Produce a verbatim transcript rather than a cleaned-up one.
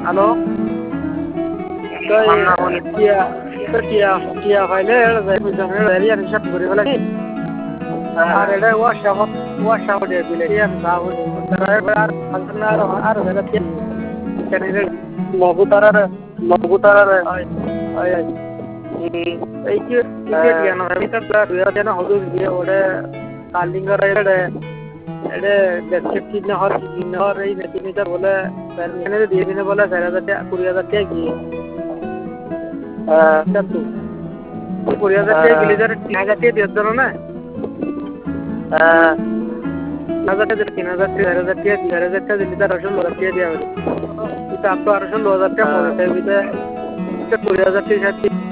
hello টিয়া টিয়া টিয়া ফাইলে এরিয়ার হিসাব করে ফেলে আর এটা ওয়াশাপ ওয়াশাপ দিয়ে দিলে টিয়া দাও আর আর আর বেলা টিয়া কেনে মগু তারার মগু তারার আয় আয় এই যে টিয়া না এটা প্লাস যেন হদু দিয়ে ওরে কালিঙ্গার এড়ে এড়ে দেখছে কি না হর কি না হর এই নেতিমিটার বলে এখানে দিয়ে দিনে বলে চার হাজার টাকা কুড়ি হাজার টাকা গিয়ে হ্যাঁ চাতু কুড়ি হাজার টাকা গেলে যারা তিন হাজার টাকা দিয়ে দেবো না হ্যাঁ হাজার টাকা তিন হাজার টাকা চার হাজার টাকা চার হাজার টাকা দিলে তার আসল হাজার টাকা দেওয়া হবে কিন্তু আপনার আসল হাজার টাকা মনে চাই কুড়ি হাজার টাকা